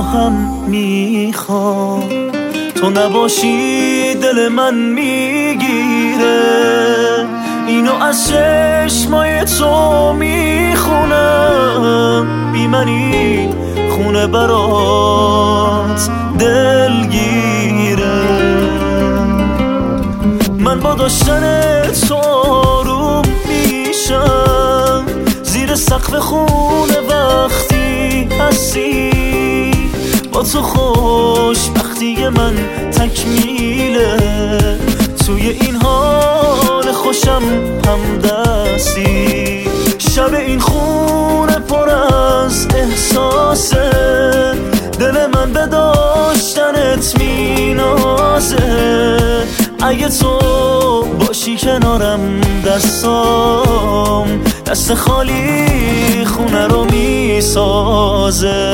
هم میخوام، تو نباشی دل من میگیره، اینو از چشمای تو میخونم، بی منی خونه برات دلگیره. من با داشتن تو آروم میشم، زیر سقف خونه وقتی هستی، با تو خوشبختی من تکمیله، توی این حال خوشم همدستی. شب این خونه پر از احساسه، دل من به داشتنت مینازه، اگه تو باشی کنارم دستام دست خالی خونه رو میسازه.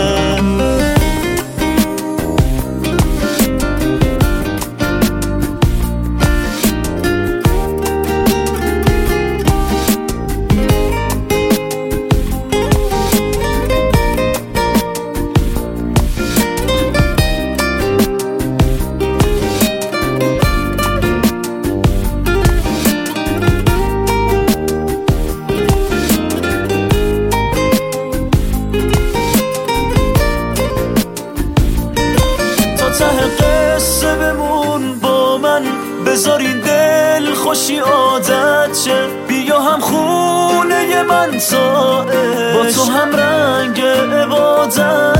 ته قصه بمون با من، بذار این دل خوشی عادت شه، بیا هم خونه من تا با تو هم رنگ عبادت